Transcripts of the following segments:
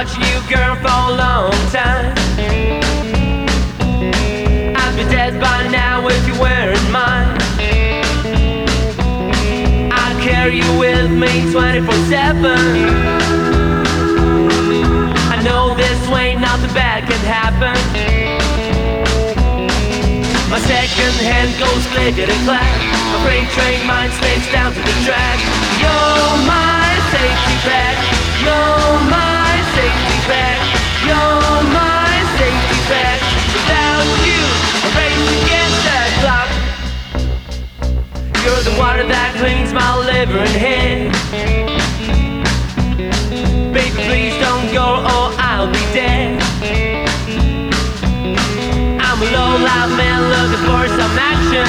watching you, girl, for a long time. I'd be dead by now if you weren't mine. I'd carry you with me 24/7. I know this way nothing bad can happen. My second hand goes clickety-clack. My freight train mind slips down to the track. You're my safety pack. You're my safety pack. You're my safety pack. Without you, I race against that clock. You're the water that cleans my liver and head. Baby, please don't go or I'll be dead. I'm a low-life man looking for some action.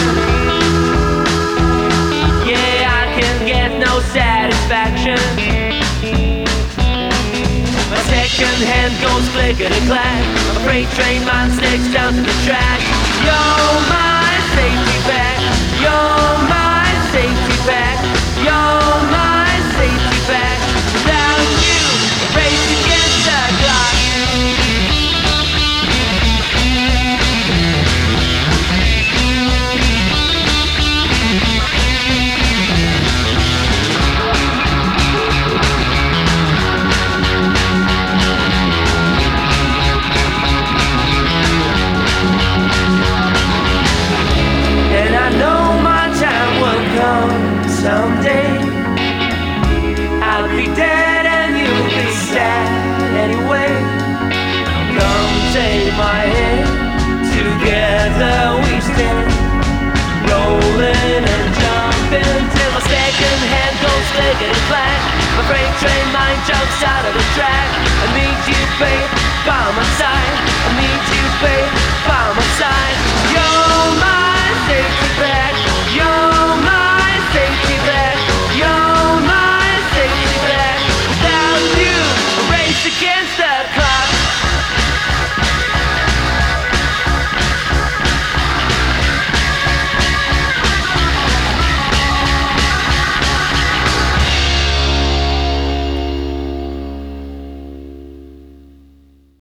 Yeah, I can get no satisfaction. My second hand goes clickety-clack. My freight train mind sticks down to the track. You're my safety pack. You're